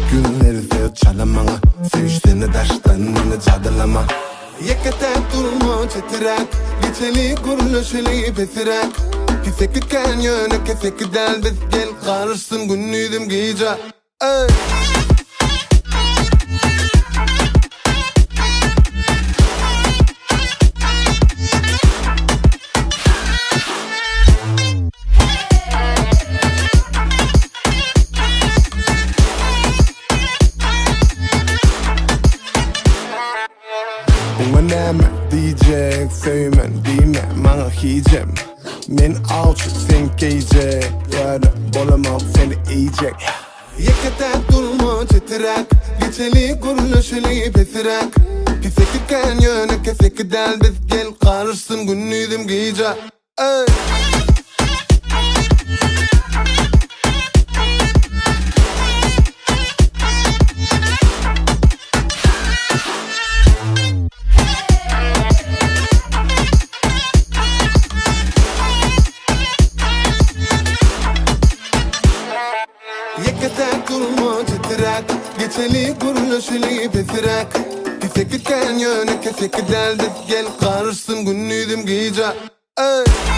günlerde çalamana, seviştiğini taştan beni cadılama. Yekete durma çetirak, geçeli kuruluşeli besirak. Keseki kanyona, keseki delbet gel karışsın günüydüm gece. Ey! Önemli diyecek, söylemen diyme, bana hicem. Men alçı sen giyecek, yarı bolamam seni yiyecek. Yekete durma çetirak, geçeli kuruluşeli besirak. Keseki kanyona, keseki delbet gel karışsın günüydüm gece. Ey! Yekete durma çetirak, geçeli kuruluşeli besirak. Keseki kanyona, keseki delbet gel karışsın günüydüm gece. Ey!